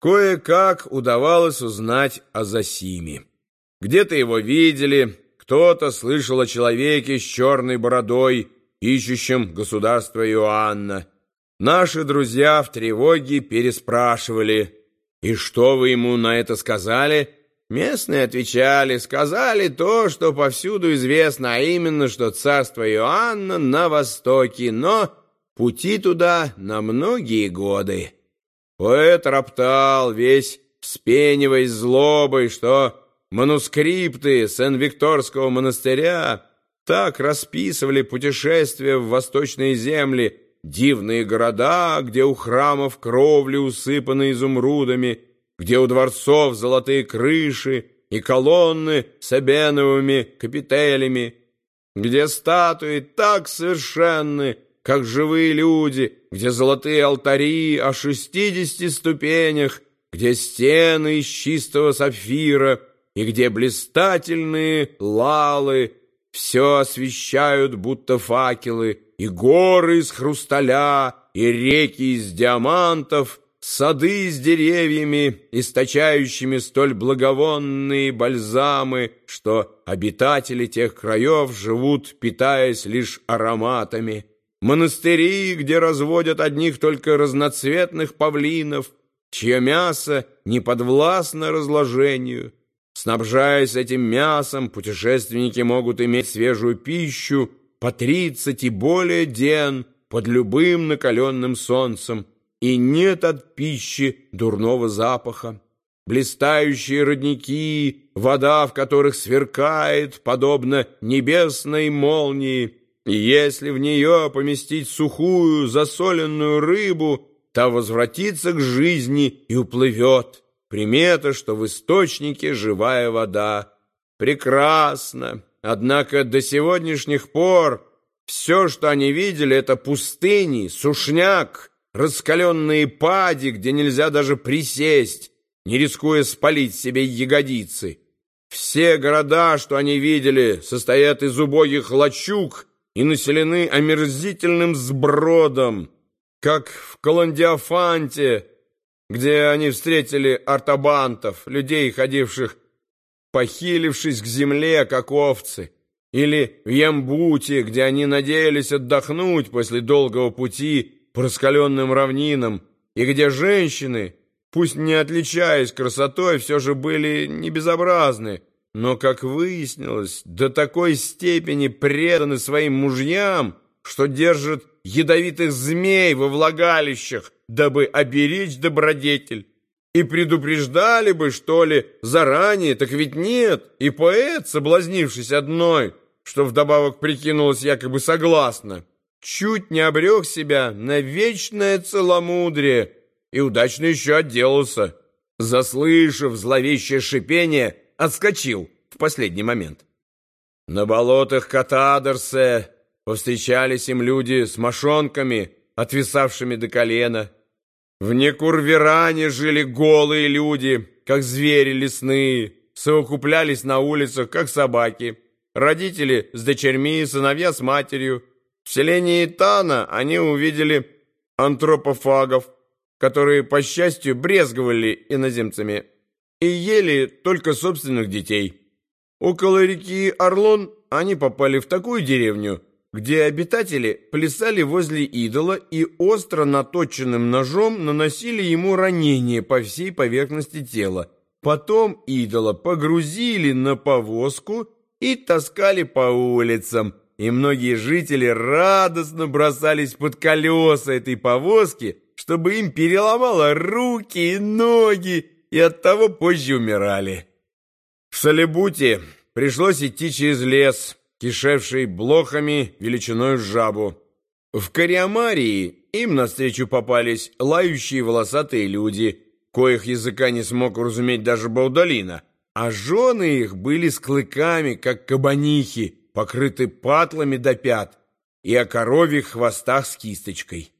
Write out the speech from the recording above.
Кое-как удавалось узнать о Зосиме. Где-то его видели, кто-то слышал о человеке с черной бородой, ищущем государство Иоанна. Наши друзья в тревоге переспрашивали: «И что вы ему на это сказали?» Местные отвечали: сказали то, что повсюду известно, а именно, что царство Иоанна на востоке, но пути туда на многие годы. Поэт роптал, весь вспениваясь злобой, что манускрипты Сен-Викторского монастыря так расписывали путешествия в восточные земли, дивные города, где у храмов кровли усыпаны изумрудами, где у дворцов золотые крыши и колонны с эбеновыми капителями, где статуи так совершенны, как живые люди, где золотые алтари о 60 ступенях, где стены из чистого сапфира и где блистательные лалы все освещают, будто факелы, и горы из хрусталя, и реки из диамантов, сады с деревьями, источающими столь благовонные бальзамы, что обитатели тех краев живут, питаясь лишь ароматами. Монастыри, где разводят одних только разноцветных павлинов, чье мясо не подвластно разложению. Снабжаясь этим мясом, путешественники могут иметь свежую пищу по 30 и более ден под любым накаленным солнцем, и нет от пищи дурного запаха. Блистающие родники, вода в которых сверкает, подобно небесной молнии, и если в нее поместить сухую засоленную рыбу, та возвратится к жизни и уплывет. Примета, что в источнике живая вода. Прекрасно! Однако до сегодняшних пор все, что они видели, это пустыни, сушняк, раскаленные пади, где нельзя даже присесть, не рискуя спалить себе ягодицы. Все города, что они видели, состоят из убогих лачуг и населены омерзительным сбродом, как в Колондиафанте, где они встретили артабантов, людей, ходивших, похилившись к земле, как овцы, или в Ямбуте, где они надеялись отдохнуть после долгого пути по раскаленным равнинам, и где женщины, пусть не отличаясь красотой, все же были не безобразны, но, как выяснилось, до такой степени преданы своим мужьям, что держат ядовитых змей во влагалищах, дабы оберечь добродетель. И предупреждали бы, что ли, заранее, так ведь нет. И поэт, соблазнившись одной, что вдобавок прикинулась якобы согласна, чуть не обрек себя на вечное целомудрие и удачно еще отделался. Заслышав зловещее шипение, отскочил в последний момент. На болотах Катадерсе повстречались им люди с мошонками, отвисавшими до колена. В Некурверане жили голые люди, как звери лесные, совокуплялись на улицах, как собаки. Родители с дочерьми, сыновья с матерью. В селении Тана они увидели антропофагов, которые, по счастью, брезговали иноземцами и ели только собственных детей. Около реки Орлон они попали в такую деревню, где обитатели плясали возле идола и остро наточенным ножом наносили ему ранения по всей поверхности тела. Потом идола погрузили на повозку и таскали по улицам, и многие жители радостно бросались под колеса этой повозки, чтобы им переломало руки и ноги, и оттого позже умирали. В Солебуте пришлось идти через лес, кишевший блохами величиной с жабу. В Кариамарии им навстречу попались лающие волосатые люди, коих языка не смог уразуметь даже Баудалина, а жены их были с клыками, как кабанихи, покрыты патлами до пят, и о коровьих хвостах с кисточкой.